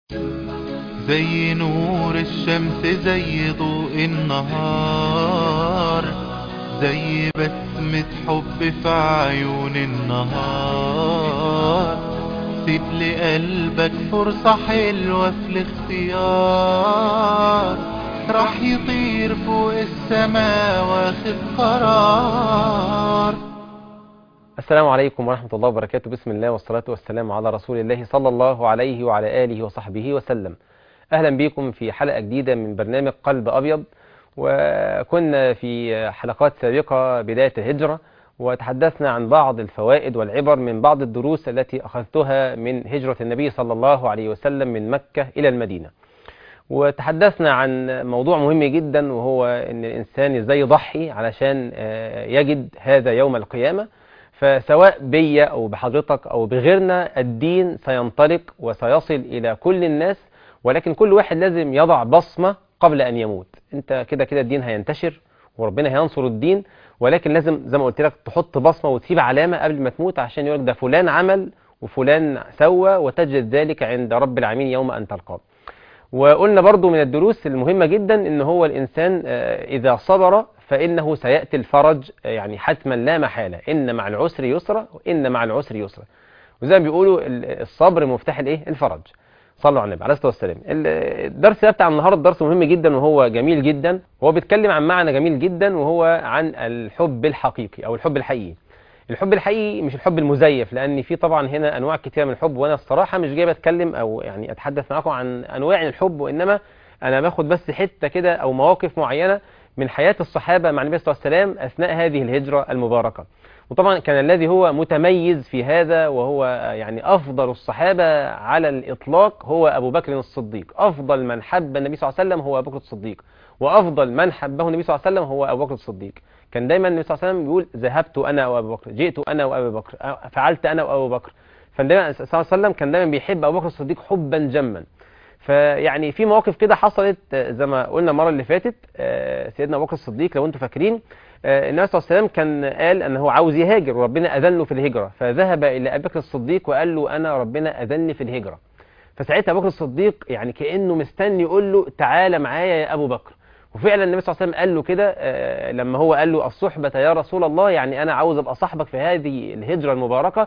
زي نور الشمس، زي ضوء النهار، زي بسمة حب في عيون النهار. سيب لقلبك فرصة حلوة في الاختيار، راح يطير فوق السماء واخد قرار. السلام عليكم ورحمة الله وبركاته. بسم الله والصلاة والسلام على رسول الله صلى الله عليه وعلى آله وصحبه وسلم. أهلا بكم في حلقة جديدة من برنامج قلب أبيض. وكنا في حلقات سابقة بداية الهجرة، وتحدثنا عن بعض الفوائد والعبر من بعض الدروس التي أخذتها من هجرة النبي صلى الله عليه وسلم من مكة إلى المدينة. وتحدثنا عن موضوع مهم جدا، وهو أن الإنسان إزاي يضحي علشان يجد هذا يوم القيامة. فسواء بي أو بحضرتك أو بغيرنا، الدين سينطلق وسيصل إلى كل الناس، ولكن كل واحد لازم يضع بصمة قبل أن يموت. أنت كده كده الدين هينتشر وربنا هينصر الدين، ولكن لازم زي ما قلت لك تحط بصمة وتسيب علامة قبل ما تموت، عشان يقولك ده فلان عمل وفلان سوى، وتجد ذلك عند رب العالمين يوم أن تلقاه. وقلنا برضو من الدروس المهمة جدا ان هو الانسان اذا صبر فانه سيأتي الفرج، يعني حتما لا محالة، ان مع العسر يسرا وان مع العسر يسرا. وزي ما بيقولوا الصبر مفتاح الايه؟ الفرج. صلوا على النبي عليه الصلاة والسلام. الدرس ده بتاع النهارده درس مهم جدا وهو جميل جدا، وهو بيتكلم عن معنى جميل جدا، وهو عن الحب الحقيقي او الحب الحقيقي. الحب الحقيقي مش الحب المزيف، لان في طبعا هنا انواع كتيره من الحب، وانا الصراحه مش جاي اتكلم او يعني اتحدث معاكم عن انواع الحب، وانما انا باخد بس حته كده او مواقف معينه من حياه الصحابه مع النبي صلى الله عليه وسلم اثناء هذه الهجره المباركه. وطبعا كان الذي هو متميز في هذا وهو يعني افضل الصحابه على الاطلاق هو ابو بكر الصديق. افضل من حب النبي صلى الله عليه وسلم هو ابو بكر الصديق، وافضل من حبه النبي صلى الله عليه وسلم هو ابو بكر الصديق. كان دايما النبي صلى الله عليه وسلم بيقول ذهبت انا وابو بكر، جئت انا وابو بكر، فعلت انا وابو بكر. فالنبي صلى الله عليه وسلم كان دايما بيحب ابو بكر الصديق حبا جما. فيعني في مواقف كده حصلت زي ما قلنا المره اللي فاتت. سيدنا ابو بكر الصديق لو انتم فاكرين، النبي صلى الله عليه وسلم كان قال انه عاوز يهاجر وربنا اذن له في الهجره، فذهب الى ابي بكر الصديق وقال له انا ربنا اذنني في الهجره. فساعتها ابو بكر الصديق يعني كانه مستني يقول له تعالى معايا يا ابو بكر. وفعلا النبي صلى الله عليه وسلم قال له كده لما هو قال له الصحبة يا رسول الله، يعني أنا عاوز أبقى صاحبك في هذه الهجرة المباركة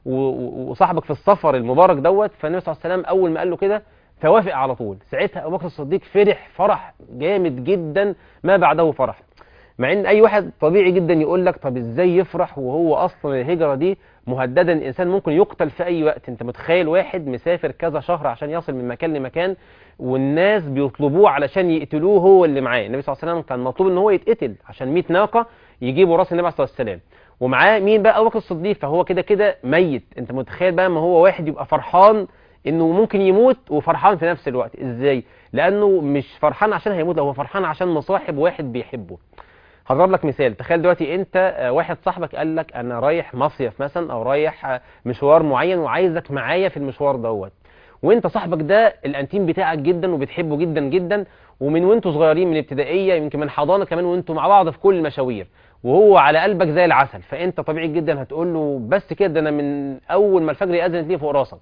وصاحبك في السفر المبارك دوت. فالنبي صلى الله عليه وسلم أول ما قال له كده فوافق على طول. ساعتها أبو بكر الصديق فرح جامد جدا ما بعده فرح. مع ان اي واحد طبيعي جدا يقول لك طب ازاي يفرح وهو اصلا الهجرة دي مهددة، الانسان ممكن يقتل في اي وقت. انت متخيل واحد مسافر كذا شهر عشان يصل من مكان لمكان، والناس بيطلبوه علشان يقتلوه هو اللي معاه. النبي صلى الله عليه وسلم كان مطلوب ان هو يتقتل عشان 100 ناقة يجيبوا راس النبي صلى الله عليه وسلم، ومعاه مين بقى؟ ابو بكر الصديق. فهو كده كده ميت. انت متخيل بقى ما هو واحد يبقى فرحان انه ممكن يموت وفرحان في نفس الوقت؟ ازاي؟ لانه مش فرحان عشان هيموت، هو فرحان عشان مصاحب واحد بيحبه. هضرب لك مثال. تخيل دلوقتي انت واحد صاحبك قال لك انا رايح مصيف مثلا او رايح مشوار معين وعايزك معايا في المشوار دوت، وانت صاحبك ده الانتيم بتاعك جدا وبتحبه جدا جدا، ومن وانتوا صغيرين من ابتدائيه يمكن من حضانه كمان وانتوا مع بعض في كل المشاوير، وهو على قلبك زي العسل. فانت طبيعي جدا هتقول له بس كده ده انا من اول ما الفجر يأذن ليه فوق راسك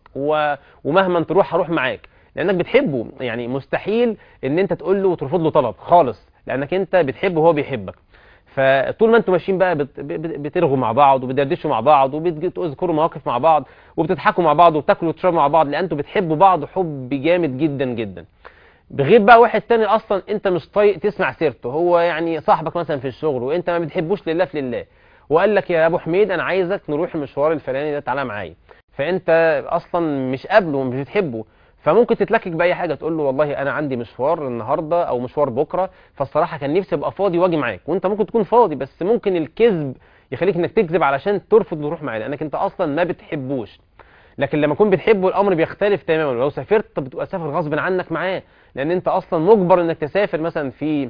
ومهما تروح هروح معاك، لانك بتحبه. يعني مستحيل ان انت تقول له وترفض له طلب خالص، لانك انت بتحبه وهو بيحبك. فطول ما انتوا ماشيين بقى بترغوا مع بعض وبتدردشوا مع بعض وبتذكروا مواقف مع بعض وبتضحكوا مع بعض وبتاكلوا وتشربوا مع بعض، لان انتوا بتحبوا بعض حب جامد جدا جدا. بغير بقى واحد تاني اصلا انت مش طايق تسمع سيرته، هو يعني صاحبك مثلا في الشغل وانت ما بتحبوش لله في لله، وقال لك يا ابو حميد انا عايزك نروح المشوار الفلاني ده تعالى معايا، فانت اصلا مش قابله ومش بتحبه. فممكن تتلكك باي حاجه، تقول له والله انا عندي مشوار النهارده او مشوار بكره، فالصراحه كان نفسي ابقى فاضي واجي معاك، وانت ممكن تكون فاضي بس ممكن الكذب يخليك انك تكذب علشان ترفض تروح معاه لانك انت اصلا ما بتحبوش. لكن لما تكون بتحبه الامر بيختلف تماما، ولو سافرت بتبقى سافر غصب عنك معاه، لان انت اصلا مجبر انك تسافر. مثلا في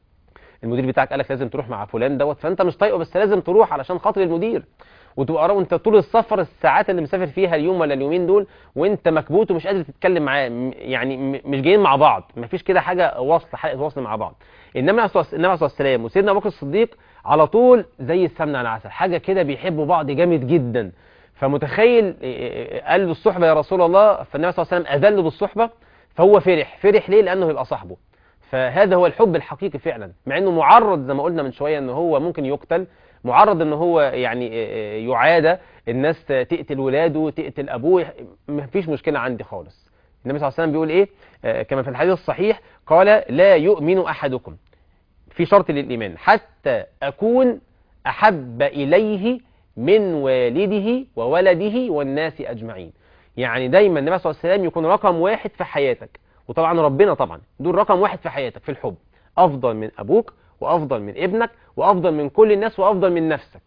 المدير بتاعك قالك لازم تروح مع فلان دوت، فانت مش طايقه بس لازم تروح علشان خاطر المدير، وتبقى وانت طول السفر الساعات اللي مسافر فيها اليوم ولا اليومين دول وانت مكبوت ومش قادر تتكلم معاه، يعني مش جايين مع بعض، مفيش كده حاجه وصل حلقه وصل مع بعض. النبي عليه الصلاه والسلام وسيدنا ابو بكر الصديق على طول زي السمنه على العسل، حاجه كده بيحبوا بعض جامد جدا. فمتخيل قال له الصحبه يا رسول الله، فالنبي صلى الله عليه وسلم اذل بالصحبه، فهو فرح ليه؟ لانه يبقى صاحبه. فهذا هو الحب الحقيقي فعلا، مع انه معرض زي ما قلنا من شويه ان هو ممكن يقتل، معرض ان هو يعني يعادى، الناس تقتل ولاده تقتل ابوه، ما فيش مشكله عندي خالص. النبي صلى الله عليه وسلم بيقول ايه كما في الحديث الصحيح، قال لا يؤمن احدكم، في شرط للايمان، حتى اكون احب اليه من والده وولده والناس اجمعين. يعني دايما النبي صلى الله عليه وسلم يكون رقم واحد في حياتك، وطبعا ربنا طبعا دول رقم واحد في حياتك في الحب، افضل من ابوك وافضل من ابنك وافضل من كل الناس وافضل من نفسك.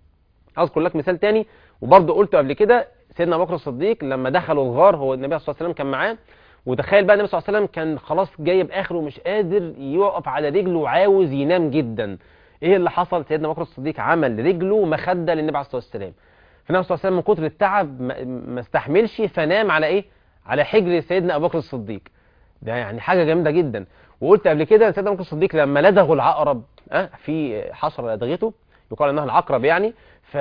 اذكر لك مثال تاني وبرضه قلته قبل كده، سيدنا ابو بكر الصديق لما دخلوا الغار، هو النبي صلى الله عليه وسلم كان معاه، وتخيل بقى النبي صلى الله عليه وسلم كان خلاص جايب اخره ومش قادر يقف على رجله وعاوز ينام جدا. ايه اللي حصل؟ سيدنا ابو بكر الصديق عمل رجله مخده للنبي عليه الصلاه والسلام، فالنبي صلى الله عليه وسلم من كتر التعب ما استحملش، فنام على ايه؟ على حجر سيدنا ابو بكر الصديق. ده يعني حاجه جامده جدا. وقلت قبل كده سيدنا ابو بكر الصديق لما لدغه العقرب، في حشره لدغته يقال انها العقرب يعني،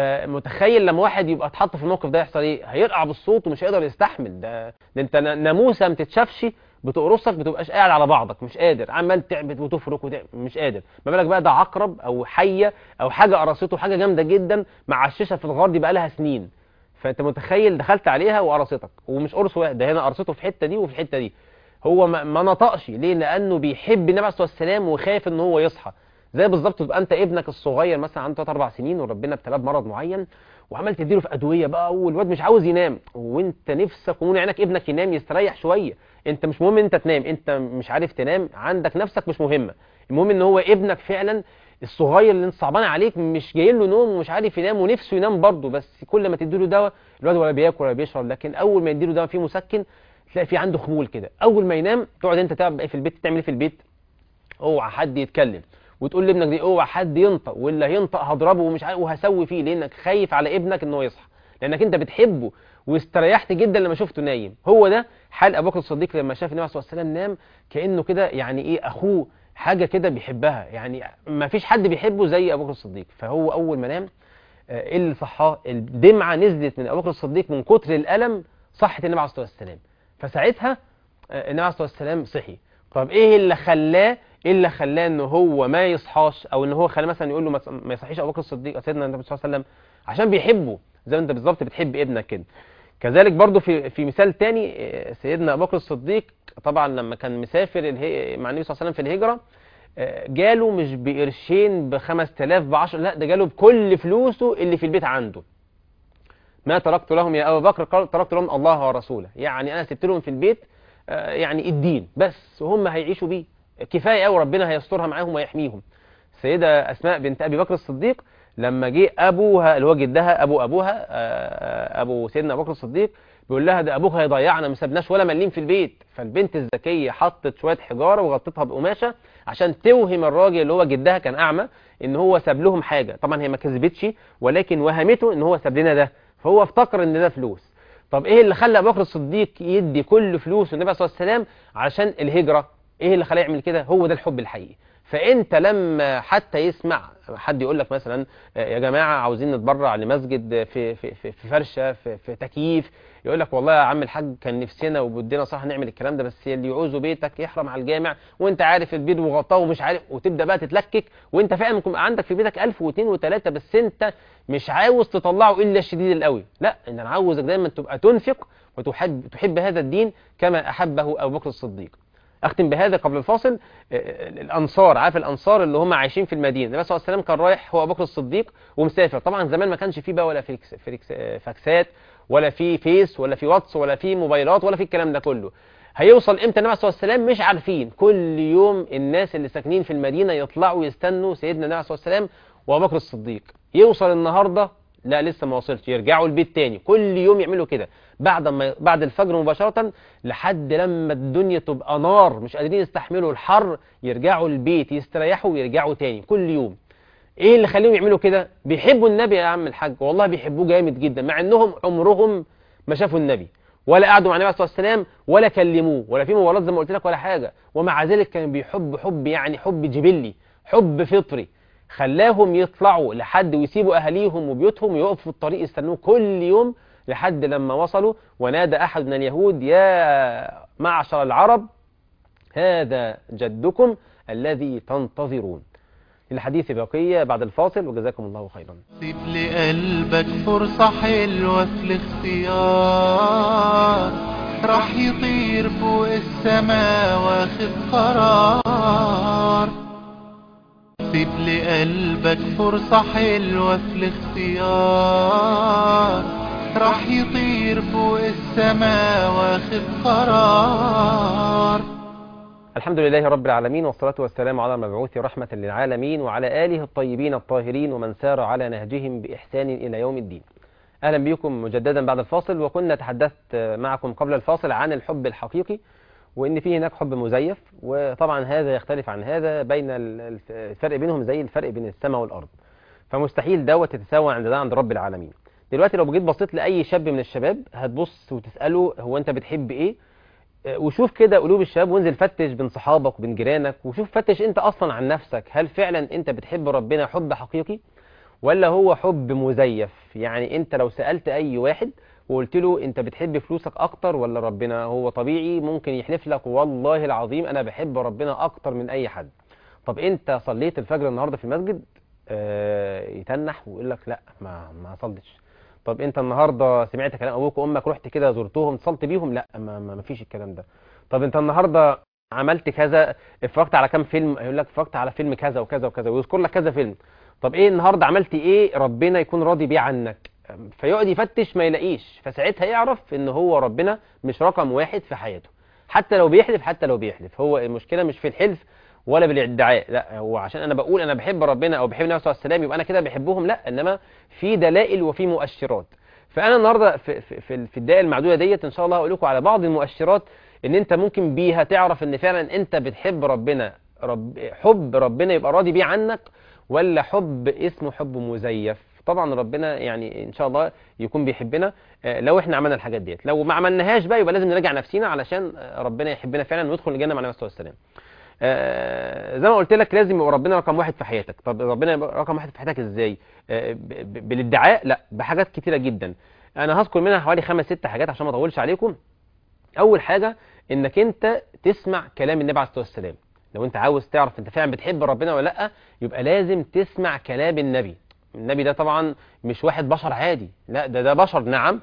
فمتخيل لما واحد يبقى اتحط في الموقف ده يحصل ايه؟ هيرقع بالصوت ومش هيقدر يستحمل. ده انت ناموسه ما تتشافش بتقرصك، بتبقاش قاعد على بعضك مش قادر، عمال تعبت وتفرك مش قادر، ما بالك بقى ده عقرب او حيه او حاجه قرصته، حاجه جامده جدا معششه في الغار دي بقى لها سنين. فانت متخيل دخلت عليها وقرصتك، ومش قرص واحد، ده هنا قرصته في الحته دي وفي الحته دي. هو ما نطقش ليه؟ لانه بيحب النبي عليه الصلاه والسلام وخايف ان هو يصحى. زي بالظبط تبقى انت ابنك الصغير مثلا عنده 3 4 سنين وربنا ابتلاه بمرض معين، وعمال تديله في ادويه بقى والواد مش عاوز ينام، وانت نفسك ومن عينك ابنك ينام يستريح شويه. انت مش مهم انت تنام، انت مش عارف تنام، عندك نفسك مش مهمه، المهم ان هو ابنك فعلا الصغير اللي انت صعبان عليك مش جاي له نوم ومش عارف ينام ونفسه ينام برضه، بس كل ما تديله دواء الواد ولا بياكل ولا بيشرب. لكن اول ما يديله دواء فيه مسكن تلاقي في عنده خمول كده، اول ما ينام تقعد انت تعمل ايه في البيت؟ تعمل ايه في البيت؟ اوعى حد يتكلم، وتقول لابنك دي اوعى حد ينطق، واللي هينطق هضربه ومش عارف وهسوي فيه، لانك خايف على ابنك ان هو يصحى، لانك انت بتحبه واستريحت جدا لما شفته نايم. هو ده حال ابو بكر الصديق لما شاف النبي صلى الله عليه وسلم نام، كانه كده يعني ايه اخوه، حاجه كده بيحبها، يعني ما فيش حد بيحبه زي ابو بكر الصديق. فهو اول ما نام ايه اللي صحاه؟ الدمعه نزلت من ابو بكر الصديق من كتر الالم، صحت النبي عليه الصلاه والسلام. فساعتها النبي عليه الصلاه والسلام صحي. طب ايه اللي خلاه؟ ايه اللي خلاه ان هو ما يصحاش، او ان هو خلاه مثلا يقول له ما يصحيش ابو بكر الصديق سيدنا النبي صلى الله عليه وسلم؟ عشان بيحبه زي ما انت بالظبط بتحب ابنك كده. كذلك برضو في مثال تاني، سيدنا ابو بكر الصديق طبعا لما كان مسافر مع النبي صلى الله عليه وسلم في الهجره، جاله مش بقرشين ب5000 ب10، لا ده جاله بكل فلوسه اللي في البيت عنده. ما تركت لهم يا ابا بكر، قال تركت لهم الله ورسوله، يعني انا سبت لهم في البيت يعني الدين بس، وهم هيعيشوا بيه كفايه قوي، ربنا هيسترها معاهم ويحميهم. السيده اسماء بنت ابي بكر الصديق لما جه ابوها اللي هو جدها ابوها ابو سيدنا ابو بكر الصديق بيقول لها ده ابوك هيضيعنا، ما سابناش ولا مليم في البيت. فالبنت الذكيه حطت شويه حجاره وغطتها بقماشه عشان توهم الراجل اللي هو جدها كان اعمى ان هو ساب لهم حاجه. طبعا هي ما كذبتش، ولكن وهمته ان هو ساب لنا ده، فهو افتكر ان ده فلوس. طب ايه اللي خلى ابو بكر الصديق يدي كل فلوس النبي صلى الله عليه وسلم؟ عشان الهجره. ايه اللي خلاه يعمل كده؟ هو ده الحب الحقيقي. فانت لما حتى يسمع حد يقول لك مثلا يا جماعه عاوزين نتبرع لمسجد في فرشه في تكييف، يقول لك والله يا عم الحاج كان نفسنا وبدنا صح نعمل الكلام ده، بس اللي يعوزوا بيتك يحرم على الجامع، وانت عارف البيت وغطاه ومش عارف، وتبدا بقى تتلكك، وانت فعلا ممكن عندك في بيتك 1000 و2 و3، بس انت مش عاوز تطلعه الا الشديد القوي. لا، ان انا عاوزك دايما تبقى تنفق وتحب هذا الدين كما احبه ابو بكر الصديق. اختم بهذا قبل الفاصل. الانصار، عارف الانصار اللي هم عايشين في المدينه، النبي صلى الله عليه وسلم كان رايح هو ابو بكر الصديق ومسافر. طبعا زمان ما كانش فيه بقى ولا فاكسات ولا في فيس ولا في واتس ولا في موبايلات ولا في الكلام ده كله. هيوصل امتى النبي صلى الله عليه وسلم؟ مش عارفين. كل يوم الناس اللي ساكنين في المدينه يطلعوا يستنوا سيدنا النبي صلى الله عليه وسلم وابو بكر الصديق. يوصل النهارده لا لسه ما وصلش، يرجعوا البيت تاني. كل يوم يعملوا كده بعد الفجر مباشرة لحد لما الدنيا تبقى نار مش قادرين يستحملوا الحر، يرجعوا البيت يستريحوا ويرجعوا تاني كل يوم. ايه اللي خليهم يعملوا كده؟ بيحبوا النبي يا عم الحاج، والله بيحبوه جامد جدا، مع انهم عمرهم ما شافوا النبي ولا قعدوا مع النبي صلى الله عليه وسلم ولا كلموه ولا في موبايلات زي ما قلت لك ولا حاجة، ومع ذلك كان بيحب حب يعني حب جبلي، حب فطري، خلاهم يطلعوا لحد ويسيبوا اهاليهم وبيوتهم ويقفوا في الطريق يستنوه كل يوم لحد لما وصلوا ونادى أحد من اليهود يا معشر العرب هذا جدكم الذي تنتظرون. الحديث بقية بعد الفاصل وجزاكم الله خيرا. سيب لقلبك فرصة حلوة في الاختيار، راح يطير فوق السماء واخد قرار. سيب لقلبك فرصة حلوة في الاختيار، راح يطير فوق السماء واخد قرار. الحمد لله رب العالمين، والصلاة والسلام على المبعوث رحمة للعالمين وعلى آله الطيبين الطاهرين ومن سار على نهجهم بإحسان إلى يوم الدين. أهلا بكم مجددا بعد الفاصل. وكنا تحدثت معكم قبل الفاصل عن الحب الحقيقي، وإن فيه هناك حب مزيف، وطبعا هذا يختلف عن هذا، بين الفرق بينهم زي الفرق بين السماء والأرض، فمستحيل دوت تتساوى عند ده عند رب العالمين. دلوقتي لو جيت بصيت لأي شاب من الشباب هتبص وتسأله هو أنت بتحب إيه، وشوف كده قلوب الشباب، وانزل فتش بين صحابك وبين جيرانك، وشوف فتش انت اصلا عن نفسك، هل فعلا انت بتحب ربنا حب حقيقي ولا هو حب مزيف؟ يعني انت لو سألت اي واحد وقلت له انت بتحب فلوسك اكتر ولا ربنا، هو طبيعي ممكن يحلف لك والله العظيم انا بحب ربنا اكتر من اي حد. طب انت صليت الفجر النهارده في المسجد؟ يتنح ويقول لك لا ما صليتش. طب انت النهارده سمعت كلام ابوك وامك، رحت كده زرتهم اتصلت بيهم؟ لا ما فيش الكلام ده. طب انت النهارده عملت كذا، اتفرجت على كام فيلم؟ يقول لك اتفرجت على فيلم كذا وكذا وكذا، ويذكر لك كذا فيلم. طب ايه النهارده عملت ايه ربنا يكون راضي بيه عنك؟ فيقعد يفتش ما يلاقيش، فساعتها يعرف ان هو ربنا مش رقم واحد في حياته، حتى لو بيحلف. هو المشكله مش في الحلف ولا بالادعاء، لا، هو عشان انا بقول انا بحب ربنا او بحب النبي صلى الله عليه وسلم يبقى انا كده بحبهم، لا، انما في دلائل وفي مؤشرات. فانا النهارده في الدقائق المعدوده ديت ان شاء الله هقول لكم على بعض المؤشرات ان انت ممكن بيها تعرف ان فعلا انت بتحب ربنا، حب ربنا يبقى راضي بيه عنك، ولا حب اسمه حب مزيف. طبعا ربنا يعني ان شاء الله يكون بيحبنا لو احنا عملنا الحاجات ديت. لو ما عملناهاش بقى يبقى لازم نراجع نفسينا علشان ربنا يحبنا فعلا وندخل الجنه مع النبي صلى الله عليه وسلم. زي ما قلت لك لازم يبقى ربنا رقم واحد في حياتك. طب ربنا يبقى رقم واحد في حياتك ازاي؟ بالادعاء؟ لا، بحاجات كتيره جدا. انا هذكر منها حوالي 5-6 حاجات عشان ما اطولش عليكم. اول حاجه انك انت تسمع كلام النبي عليه الصلاه والسلام. لو انت عاوز تعرف انت فعلا بتحب ربنا ولا لا، يبقى لازم تسمع كلام النبي. النبي ده طبعا مش واحد بشر عادي، لا، ده بشر، نعم،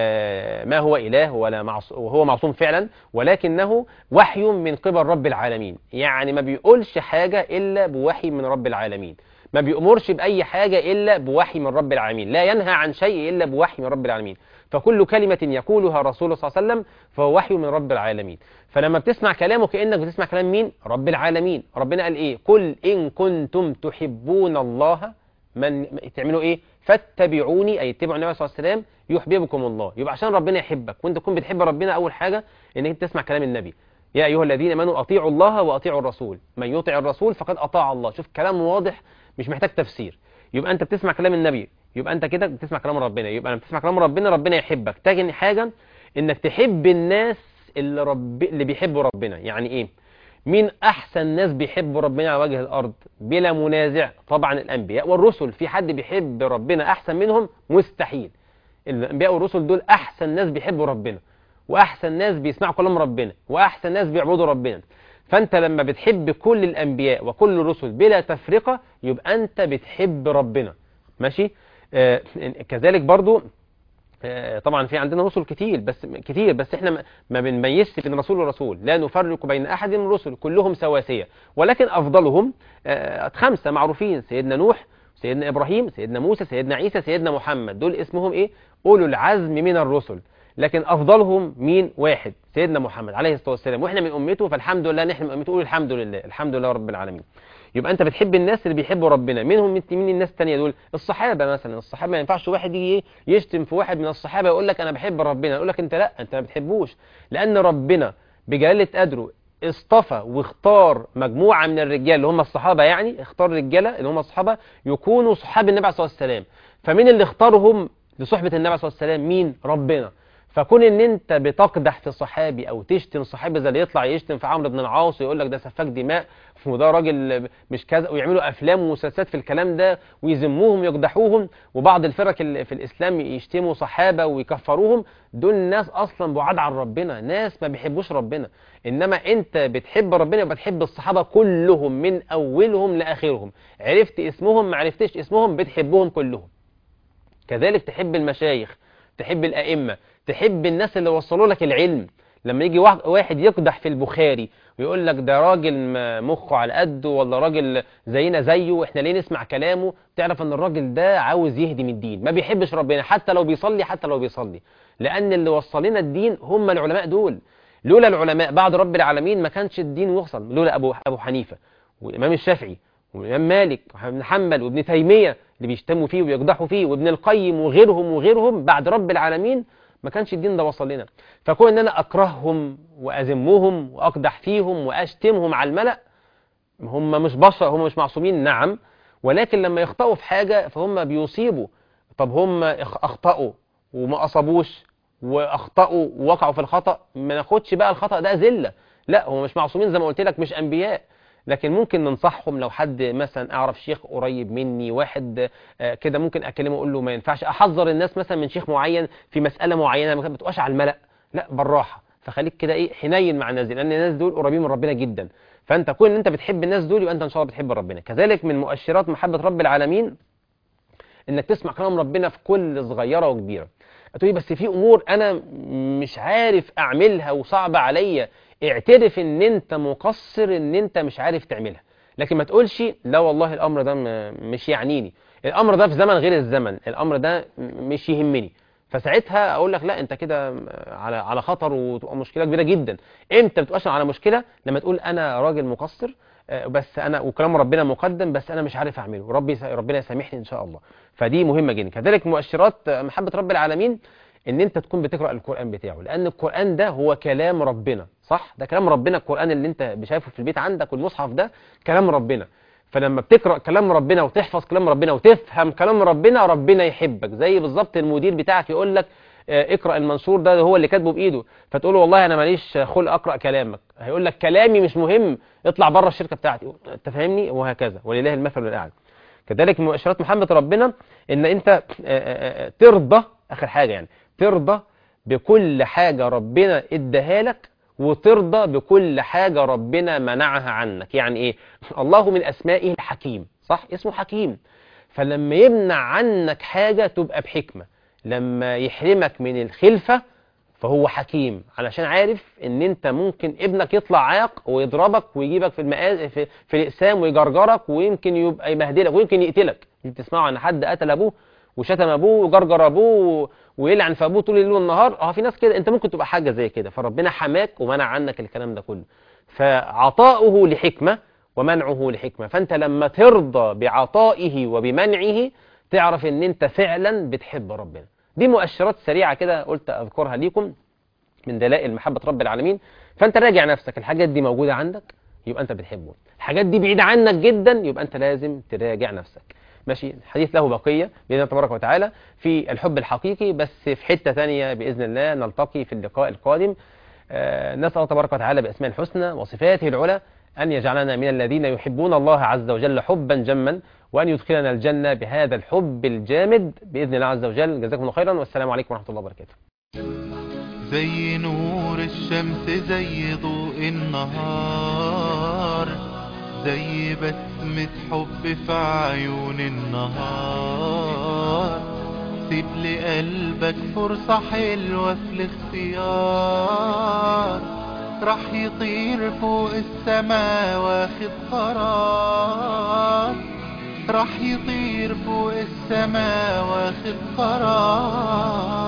ما هو إله وهو معصوم فعلا، ولكنه وحي من قبل رب العالمين. يعني ما بيقولش حاجة إلا بوحي من رب العالمين، ما بيأمرش بأي حاجة إلا بوحي من رب العالمين، لا ينهى عن شيء إلا بوحي من رب العالمين. فكل كلمة يقولها رسول صلى الله عليه وسلم فهو وحي من رب العالمين. فلما بتسمع كلامه كأنك بتسمع كلام مين؟ رب العالمين. ربنا قال إيه؟ قل إن كنتم تحبون الله تعملوا إيه؟ فاتبعوني، أي اتبعوا النبي صلى الله عليه وسلم يحببكم الله. يبقى عشان ربنا يحبك وانت تكون بتحب ربنا، اول حاجه انك تسمع كلام النبي. يا ايها الذين امنوا اطيعوا الله واطيعوا الرسول، من يطع الرسول فقد اطاع الله. شوف كلام واضح مش محتاج تفسير. يبقى انت بتسمع كلام النبي، يبقى انت كده بتسمع كلام ربنا. يبقى لما بتسمع كلام ربنا ربنا يحبك. تاني حاجه انك تحب الناس اللي بيحبوا ربنا. يعني ايه؟ مين احسن ناس بيحبوا ربنا على وجه الارض بلا منازع؟ طبعا الانبياء والرسل. في حد بيحب ربنا احسن منهم؟ مستحيل. الانبياء والرسل دول احسن ناس بيحبوا ربنا، واحسن ناس بيسمعوا كلام ربنا، واحسن ناس بيعبدوا ربنا. فانت لما بتحب كل الانبياء وكل الرسل بلا تفرقه يبقى انت بتحب ربنا. ماشي؟ كذلك برضو طبعا في عندنا رسل كتير بس احنا ما بنميزش بين رسول ورسول، لا نفرق بين احد من الرسل، كلهم سواسية. ولكن افضلهم 5 معروفين: سيدنا نوح، سيدنا ابراهيم، سيدنا موسى، سيدنا عيسى، سيدنا محمد. دول اسمهم ايه؟ اولو العزم من الرسل. لكن افضلهم مين؟ واحد، سيدنا محمد عليه الصلاه والسلام. واحنا من امته، فالحمد لله نحن من امته، قول الحمد لله رب العالمين. يبقى انت بتحب الناس اللي بيحبوا ربنا. مين الناس الثانيه دول؟ الصحابه مثلا. الصحابه ما ينفعش واحد يجي يشتم في واحد من الصحابه يقول لك انا بحب ربنا، يقول لك انت لا، انت ما بتحبوش، لان ربنا بجلاله قدره اصطفى واختار مجموعه من الرجال اللي هم الصحابه، يعني اختار رجاله اللي هم الصحابه يكونوا صحاب النبي صلى الله عليه وسلم. فمين اللي اختارهم لصحبه النبي صلى الله عليه وسلم؟ مين؟ ربنا. فكون ان انت بتقدح في صحابي او تشتم صحابي زي اللي يطلع يشتم في عمرو بن العاص ويقول لك ده سفاك دماء وده راجل مش كذا، ويعملوا افلام ومسلسلات في الكلام ده ويذموهم ويقدحوهم، وبعض الفرق في الاسلام يشتموا صحابه ويكفروهم، دول ناس اصلا بعاد عن ربنا، ناس ما بيحبوش ربنا. انما انت بتحب ربنا يبقى تحب الصحابه كلهم من اولهم لاخرهم، عرفت اسمهم ما عرفتش اسمهم بتحبهم كلهم. كذلك تحب المشايخ، تحب الأئمة، تحب الناس اللي وصلوا لك العلم. لما يجي واحد يقدح في البخاري ويقول لك ده راجل مخه على قده، ولا راجل زينا زيه احنا ليه نسمع كلامه، تعرف ان الراجل ده عاوز يهدم الدين، ما بيحبش ربنا حتى لو بيصلي، حتى لو بيصلي. لأن اللي وصلنا الدين هم العلماء دول. لولا العلماء بعد رب العالمين ما كانش الدين وصل. لولا أبو حنيفة والإمام الشافعي والإمام مالك وابن حنبل وابن تيمية اللي بيشتموا فيه ويقدحوا فيه وابن القيم وغيرهم بعد رب العالمين، ما كانش الدين ده وصل لنا. فكون ان انا اكرههم واذمهم واقدح فيهم واشتمهم على الملأ، هم مش بشر، هم مش معصومين نعم، ولكن لما يخطئوا في حاجة فهم بيصيبوا. طب هم اخطأوا وما اصابوش، واخطأوا ووقعوا في الخطأ، ما ناخدش بقى الخطأ ده ذلة، لا هم مش معصومين زي ما قلت لك، مش انبياء. لكن ممكن ننصحهم، لو حد مثلا اعرف شيخ قريب مني، واحد كده ممكن اكلمه اقول له ما ينفعش احذر الناس مثلا من شيخ معين في مسألة معينة، ما تبقاش على الملأ، لا بالراحة، فخليك كده ايه حنين مع الناس دي، لان الناس دول قريبين من ربنا جدا. فانت كون ان انت بتحب الناس دول يبقى انت ان شاء الله بتحب ربنا. كذلك من مؤشرات محبة رب العالمين انك تسمع كلام ربنا في كل صغيرة وكبيرة. هتقولي بس في امور انا مش عارف اعملها وصعبة عليا، اعترف ان انت مقصر، ان انت مش عارف تعملها، لكن ما تقولش لا والله الامر ده مش يعنيني، الامر ده في زمن غير الزمن، الامر ده مش يهمني. فساعتها اقول لك لا انت كده على خطر، وتبقى مشكله كبيره جدا. امتى بتبقاش على مشكله؟ لما تقول انا راجل مقصر، بس انا وكلام ربنا مقدم، بس انا مش عارف اعمله، ربنا يسامحني ان شاء الله. فدي مهمه جدا. كذلك مؤشرات محبه رب العالمين ان انت تكون بتقرا القران بتاعه، لان القران ده هو كلام ربنا، صح؟ ده كلام ربنا، القران اللي انت شايفه في البيت عندك والمصحف ده كلام ربنا. فلما بتقرا كلام ربنا وتحفظ كلام ربنا وتفهم كلام ربنا، ربنا يحبك. زي بالظبط المدير بتاعك يقول لك اقرا المنشور ده هو اللي كاتبه بايده، فتقول له والله انا ماليش خلق اقرا كلامك، هيقول لك كلامي مش مهم، اطلع بره الشركه بتاعتي، انت فاهمني؟ وهكذا، ولله المثل الاعلى. كذلك من مؤشرات محبه ربنا ان انت ترضى، اخر حاجه يعني، ترضى بكل حاجه ربنا اداها لك، وترضى بكل حاجه ربنا منعها عنك. يعني ايه؟ الله من اسمائه الحكيم، صح؟ اسمه حكيم. فلما يمنع عنك حاجه تبقى بحكمه، لما يحرمك من الخلفه فهو حكيم، علشان عارف ان انت ممكن ابنك يطلع عاق ويضربك ويجيبك في الاقسام ويجرجرك، ويمكن يبقى يبهدلك ويمكن يقتلك. مش بتسمعوا ان حد قتل ابوه وشتم ابوه وجرجر ابوه ويلعن في ابوه طول الليل والنهار؟ في ناس كده، انت ممكن تبقى حاجه زي كده، فربنا حماك ومنع عنك الكلام ده كله. فعطاؤه لحكمه ومنعه لحكمه، فانت لما ترضى بعطائه وبمنعه تعرف ان انت فعلا بتحب ربنا. دي مؤشرات سريعه كده قلت اذكرها ليكم من دلائل محبه رب العالمين. فانت راجع نفسك، الحاجات دي موجوده عندك يبقى انت بتحبه، الحاجات دي بعيده عنك جدا يبقى انت لازم تراجع نفسك. ماشي؟ الحديث له بقيه باذن الله تبارك وتعالى في الحب الحقيقي، بس في حته ثانيه باذن الله نلتقي في اللقاء القادم. نسال الله تبارك وتعالى باسماء الحسنى وصفاته العلى أن يجعلنا من الذين يحبون الله عز وجل حبا جما، وأن يدخلنا الجنة بهذا الحب الجامد بإذن الله عز وجل. جزاكم الله خيرا، والسلام عليكم ورحمة الله وبركاته. زي نور الشمس، زي ضوء النهار، زي بسمة حب في عيون النهار. سيب لقلبك فرصة حلوة في الاختيار، راح يطير فوق السما واخد قرار، راح يطير فوق السما واخد قرار.